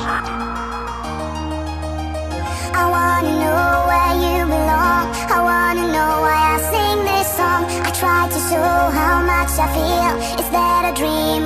I wanna know where you belong. I wanna know why I sing this song. I try to show how much I feel. Is that a dream